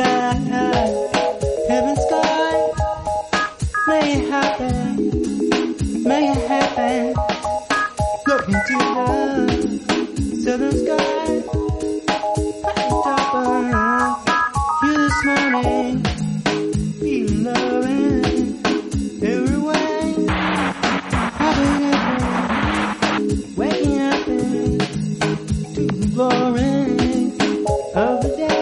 Heaven sky, make it happen, make it happen. Look into the southern sky, top of you this morning, feeling loving every way. Happy, waking up to the glory of the day.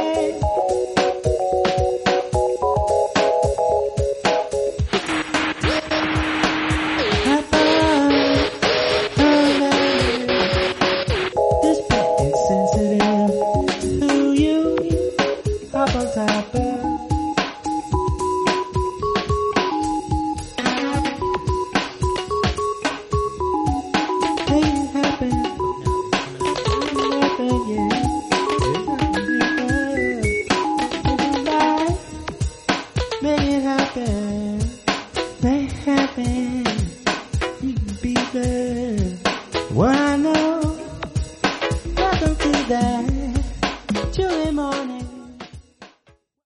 Make it happen, make it happen. You can be there. What I know, welcome to that July morning.